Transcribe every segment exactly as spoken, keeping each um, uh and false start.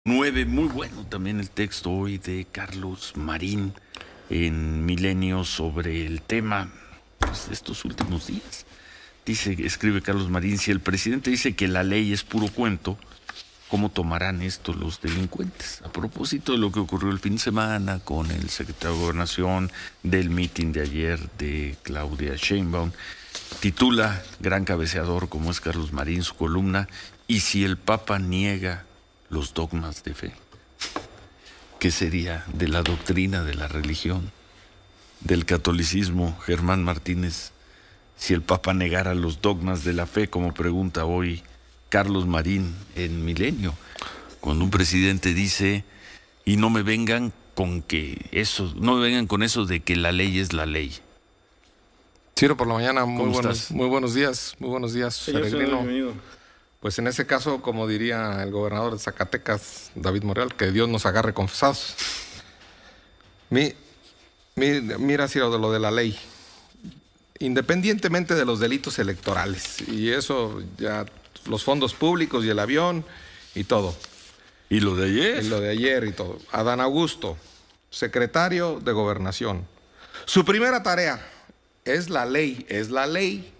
Nueve, muy bueno también el texto hoy de Carlos Marín en Milenio sobre el tema pues, de estos últimos días. Dice, escribe Carlos Marín, si el presidente dice que la ley es puro cuento, ¿cómo tomarán esto los delincuentes? A propósito de lo que ocurrió el fin de semana con el secretario de Gobernación, del mitin de ayer de Claudia Sheinbaum, titula, gran cabeceador como es Carlos Marín, su columna, ¿y si el Papa niega los dogmas de fe? ¿Qué sería de la doctrina de la religión, del catolicismo? Germán Martínez, si el Papa negara los dogmas de la fe, como pregunta hoy Carlos Marín en Milenio, cuando un presidente dice, y no me vengan con que eso, no me vengan con eso de que la ley es la ley. Ciro, por la mañana, muy ¿Cómo buenos, estás? muy buenos días, muy buenos días, Señor, Peregrino. bienvenido. Pues en ese caso, como diría el gobernador de Zacatecas, David Monreal, que Dios nos agarre confesados. Mi, mi, mira, Ciro, de lo de la ley, independientemente de los delitos electorales, y eso ya, los fondos públicos y el avión y todo. ¿Y lo de ayer? Y lo de ayer y todo. Adán Augusto, secretario de Gobernación. Su primera tarea es la ley, es la ley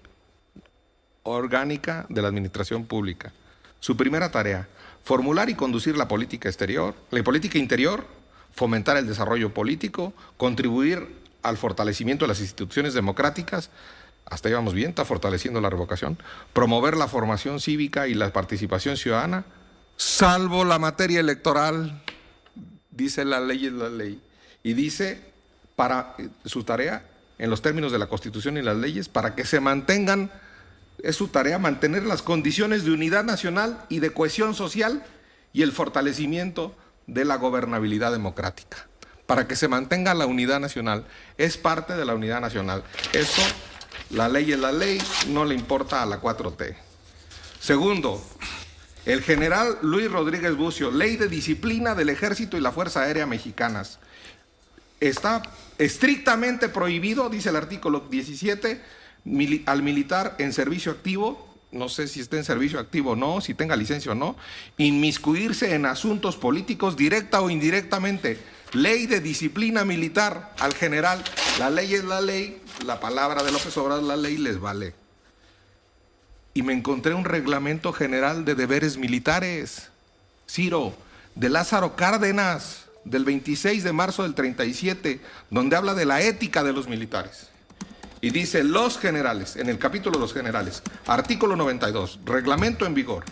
orgánica de la administración pública. Su primera tarea, formular y conducir la política exterior, la política interior, fomentar el desarrollo político, contribuir al fortalecimiento de las instituciones democráticas, hasta ahí vamos bien, está fortaleciendo la revocación, promover la formación cívica y la participación ciudadana, salvo la materia electoral, dice la ley es la ley, y dice para su tarea, en los términos de la Constitución y las leyes, para que se mantengan. Es su tarea mantener las condiciones de unidad nacional y de cohesión social y el fortalecimiento de la gobernabilidad democrática. Para que se mantenga la unidad nacional. Es parte de la unidad nacional. Eso, la ley es la ley, no le importa a la cuatro T. Segundo, el general Luis Rodríguez Bucio, Ley de Disciplina del Ejército y la Fuerza Aérea Mexicanas. Está estrictamente prohibido, dice el artículo diecisiete, Mil, al militar en servicio activo, no sé si esté en servicio activo o no, si tenga licencia o no, inmiscuirse en asuntos políticos directa o indirectamente. Ley de disciplina militar al general. La ley es la ley, la palabra de López Obrador, la ley les vale. Y me encontré un reglamento general de deberes militares, Ciro, de Lázaro Cárdenas, del veintiséis de marzo del treinta y siete, donde habla de la ética de los militares. Y dice, los generales, en el capítulo de los generales, artículo noventa y dos, reglamento en vigor,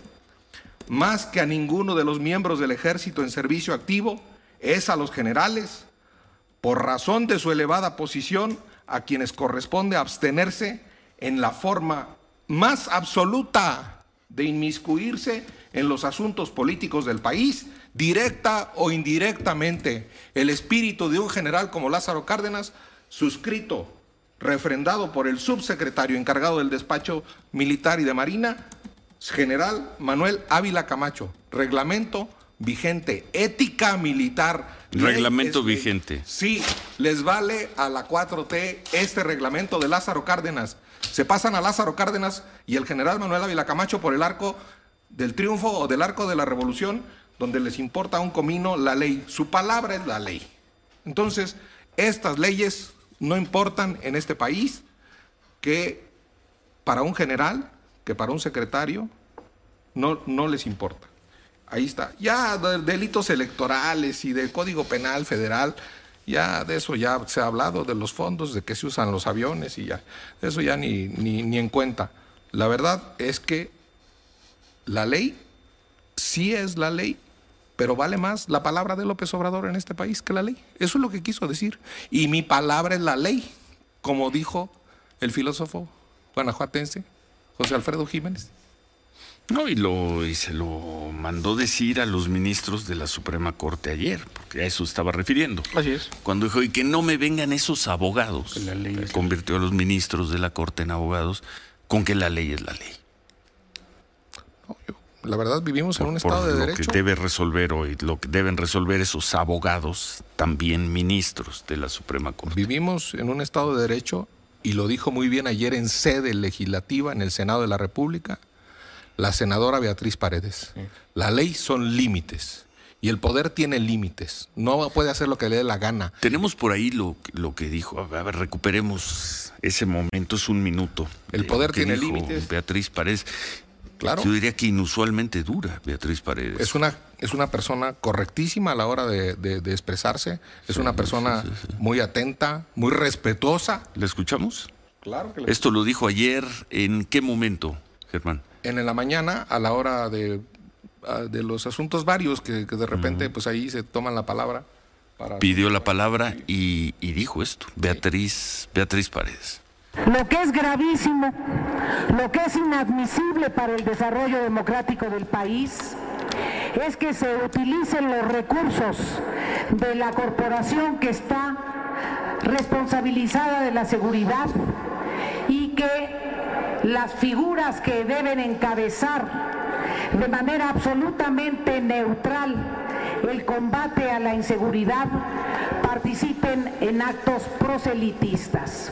más que a ninguno de los miembros del ejército en servicio activo, es a los generales, por razón de su elevada posición, a quienes corresponde abstenerse en la forma más absoluta de inmiscuirse en los asuntos políticos del país, directa o indirectamente. El espíritu de un general como Lázaro Cárdenas, suscrito, refrendado por el subsecretario encargado del despacho militar y de Marina, general Manuel Ávila Camacho. Reglamento vigente, ética militar. Reglamento vigente. Sí, les vale a la cuatro T este reglamento de Lázaro Cárdenas. Se pasan a Lázaro Cárdenas y el general Manuel Ávila Camacho por el arco del triunfo o del arco de la revolución, donde les importa un comino la ley. Su palabra es la ley. Entonces, estas leyes no importan en este país, que para un general, que para un secretario, no, no les importa. Ahí está. Ya de delitos electorales y del Código Penal Federal, ya de eso ya se ha hablado, de los fondos, de que se usan los aviones y ya. De eso ya ni, ni, ni en cuenta. La verdad es que la ley sí es la ley, pero vale más la palabra de López Obrador en este país que la ley. Eso es lo que quiso decir. Y mi palabra es la ley, como dijo el filósofo guanajuatense José Alfredo Jiménez. No, y, lo, y se lo mandó decir a los ministros de la Suprema Corte ayer, porque a eso estaba refiriendo. Así es. Cuando dijo, y que no me vengan esos abogados, La ley es convirtió a los ministros de la Corte en abogados, con que la ley es la ley. No, yo, la verdad, vivimos Por, en un estado de lo derecho. que debe resolver hoy, lo que deben resolver esos abogados, también ministros de la Suprema Corte. Vivimos en un estado de derecho, y lo dijo muy bien ayer en sede legislativa, en el Senado de la República, la senadora Beatriz Paredes. Sí. La ley son límites. Y el poder tiene límites. No puede hacer lo que le dé la gana. Tenemos por ahí lo, lo que dijo. A ver, recuperemos ese momento. Es un minuto. El poder tiene dijo límites. Beatriz Paredes. Claro. Yo diría que inusualmente dura, Beatriz Paredes. Es una, es una persona correctísima a la hora de, de, de expresarse. Es sí, una persona sí, sí, sí. muy atenta, muy respetuosa. ¿La escuchamos? Claro que la Esto lo dijo ayer. ¿En qué momento, Germán? En la mañana, a la hora de, de los asuntos varios, que, que de repente uh-huh. pues ahí se toman la palabra. Para... Pidió la palabra y, y dijo esto. Beatriz, sí. Beatriz Paredes. Lo que es gravísimo, lo que es inadmisible para el desarrollo democrático del país es que se utilicen los recursos de la corporación que está responsabilizada de la seguridad y que las figuras que deben encabezar de manera absolutamente neutral el combate a la inseguridad participen en actos proselitistas.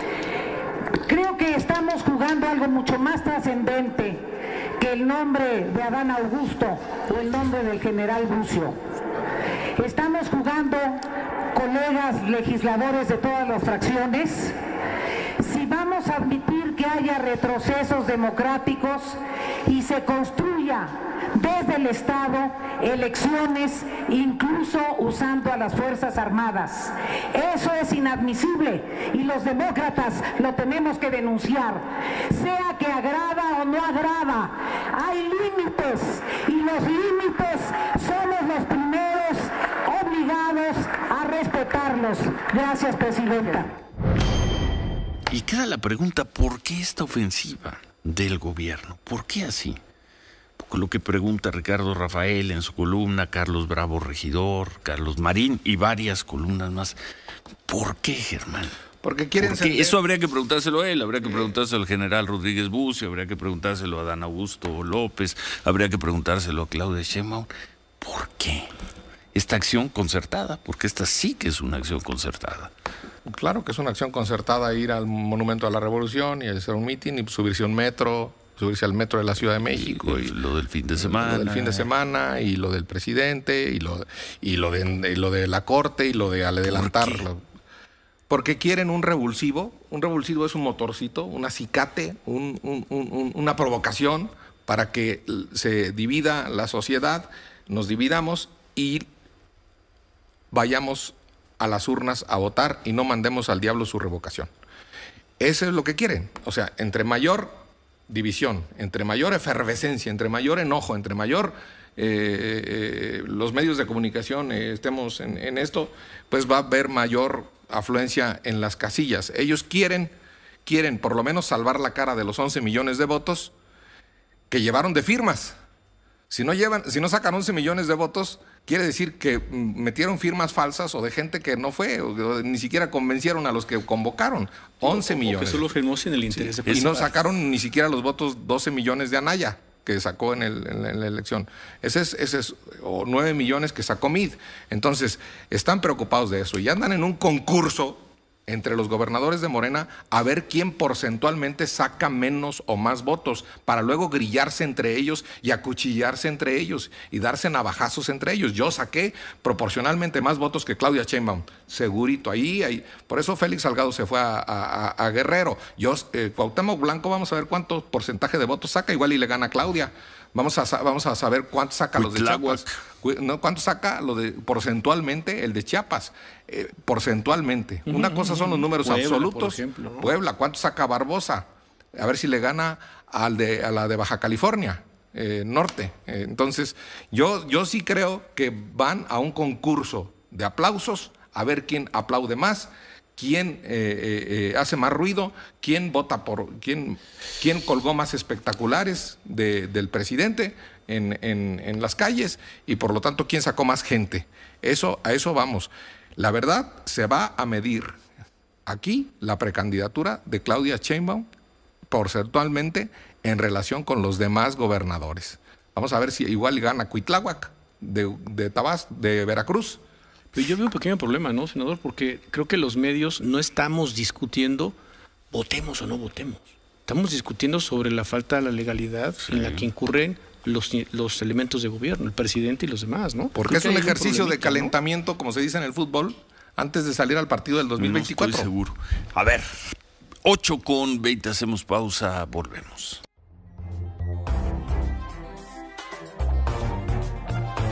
Creo que estamos jugando algo mucho más trascendente que el nombre de Adán Augusto o el nombre del general Bucio. Estamos jugando, colegas legisladores de todas las fracciones, si vamos a admitir que haya retrocesos democráticos y se construya desde el Estado elecciones, incluso usando a las Fuerzas Armadas. Eso es inadmisible y los demócratas lo tenemos que denunciar. Sea que agrada o no agrada, hay límites y los límites somos los primeros obligados a respetarlos. Gracias, Presidenta. Y queda la pregunta, ¿por qué esta ofensiva del gobierno? ¿Por qué así? Lo que pregunta Ricardo Rafael en su columna, Carlos Bravo Regidor, Carlos Marín y varias columnas más. ¿Por qué, Germán? Porque quieren ¿Por qué? Eso habría que preguntárselo a él, habría que preguntárselo al general Rodríguez Bucio, habría que preguntárselo a Adán Augusto López, habría que preguntárselo a Claudia Sheinbaum. ¿Por qué? Esta acción concertada, porque esta sí que es una acción concertada. Claro que es una acción concertada ir al Monumento a la Revolución y hacer un mitin y subirse a un metro, subirse al metro de la Ciudad de México. Y, y lo del fin de semana. Lo del fin de semana y lo del presidente y lo, y lo, de, y lo de la corte y lo de adelantarlo. ¿Por Porque quieren un revulsivo. Un revulsivo es un motorcito, un acicate, un, un, un, una provocación para que se divida la sociedad, nos dividamos y vayamos a las urnas a votar y no mandemos al diablo su revocación. Eso es lo que quieren. O sea, entre mayor división, entre mayor efervescencia, entre mayor enojo, entre mayor eh, eh, los medios de comunicación eh, estemos en, en esto, pues va a haber mayor afluencia en las casillas. Ellos quieren, quieren por lo menos salvar la cara de los once millones de votos que llevaron de firmas. Si no llevan, si no sacan once millones de votos, quiere decir que metieron firmas falsas o de gente que no fue, o ni siquiera convencieron a los que convocaron. once millones. Que solo firmó sin el interés sí. de Y no sacaron ni siquiera los votos doce millones de Anaya, que sacó en, el, en, la, en la elección. Ese es, ese es, o nueve millones que sacó Mid. Entonces, están preocupados de eso y andan en un concurso entre los gobernadores de Morena a ver quién porcentualmente saca menos o más votos para luego grillarse entre ellos y acuchillarse entre ellos y darse navajazos entre ellos. Yo saqué proporcionalmente más votos que Claudia Sheinbaum, segurito. Ahí, ahí. Por eso Félix Salgado se fue a, a, a Guerrero. Yo, eh, Cuauhtémoc Blanco, vamos a ver cuánto porcentaje de votos saca, igual y le gana a Claudia. Vamos a, vamos a saber cuánto saca los de Chiapas. No, cuánto saca lo de porcentualmente el de Chiapas. Eh, porcentualmente. Uh-huh, Una cosa son los números Puebla, absolutos. por ejemplo, ¿no? Puebla, ¿cuánto saca Barbosa? A ver si le gana al de, a la de Baja California eh, Norte. Eh, entonces, yo, yo sí creo que van a un concurso de aplausos a ver quién aplaude más, quién eh, eh, hace más ruido, quién vota por, quién, quién colgó más espectaculares de, del presidente en, en, en las calles y por lo tanto quién sacó más gente. Eso, a eso vamos. La verdad, se va a medir aquí la precandidatura de Claudia Sheinbaum porcentualmente en relación con los demás gobernadores. Vamos a ver si igual gana Cuitláhuac de, de Tabasco, de Veracruz. Pero yo veo un pequeño problema, ¿no, senador? Porque creo que los medios no estamos discutiendo votemos o no votemos. Estamos discutiendo sobre la falta de la legalidad sí. en la que incurren los, los elementos de gobierno, el presidente y los demás, ¿no? Porque es un ejercicio de calentamiento, ¿no? Como se dice en el fútbol, antes de salir al partido del dos mil veinticuatro. No estoy seguro. A ver, ocho con veinte, hacemos pausa, volvemos.